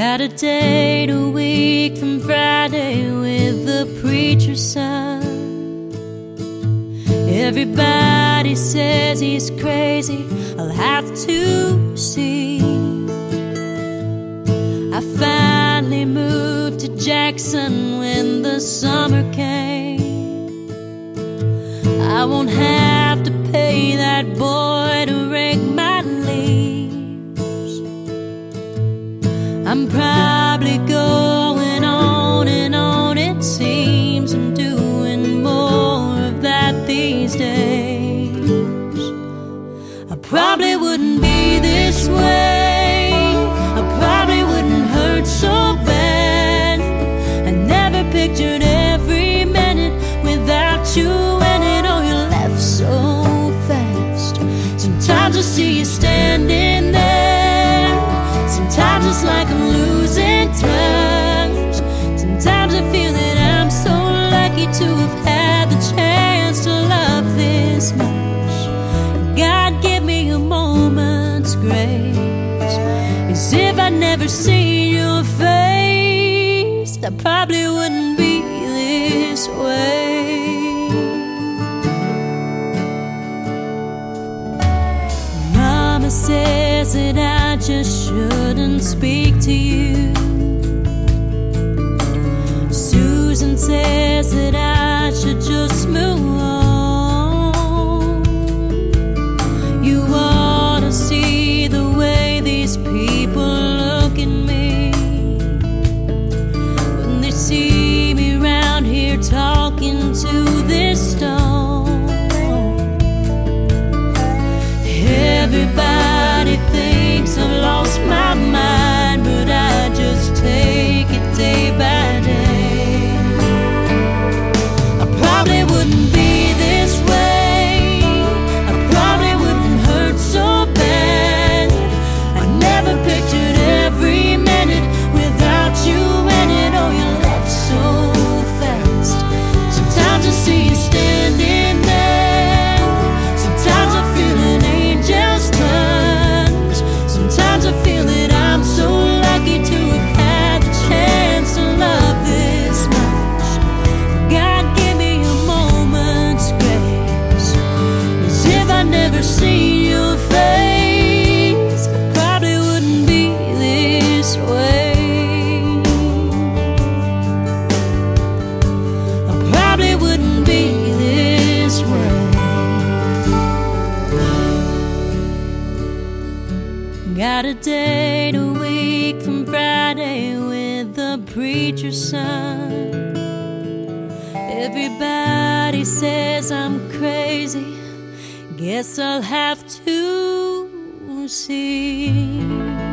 Got a date a week from Friday with the preacher's son. Everybody says he's crazy, I'll have to see. I finally moved to Jackson when the summer came. I won't have to pay that boy to rake my leaves. I'm probably going on and on, it seems. I'm doing more of that these days. I probably wouldn't be this way, I probably wouldn't hurt so bad. I never pictured every minute without you in it. Oh, you left so fast. Sometimes I see you standing there, sometimes it's like I'm losing touch. Sometimes I feel that I'm so lucky to have had the chance to love this much. God, give me a moment's grace, as if I'd never seen your face. I probably wouldn't be this way. Mama says that I just shouldn't speak to you. Susan says that I should just move on. You ought to see the way these people look at me when they see me round here talking to this stone. Everybody thinks I've lost my mind, but I just take it day by day. I probably wouldn't be this way, I probably wouldn't hurt so bad. I never pictured every minute without you in it. Oh, you left so fast. Sometimes I see you standing there, sometimes I feel an angel's touch. Sometimes I feel that I'm so lucky to have had the chance to love this much. God, give me a moment's grace, as if I'd never seen your face. I probably wouldn't be this way, I probably wouldn't be this way. Got a date a week from Friday with the preacher's son. Everybody says I'm crazy, guess I'll have to see.